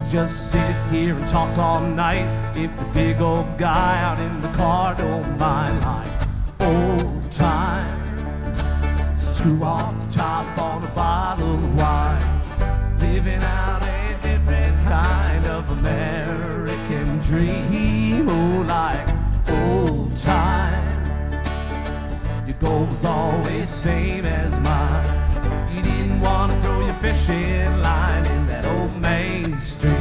just sit here and talk all night if the big old guy out in the car don't mind. Like old time, screw off the top on a bottle of wine, living out a different kind of American dream. Oh, like old time, your goal was always the same as mine. You didn't want to throw your fishing line in that old Main Street.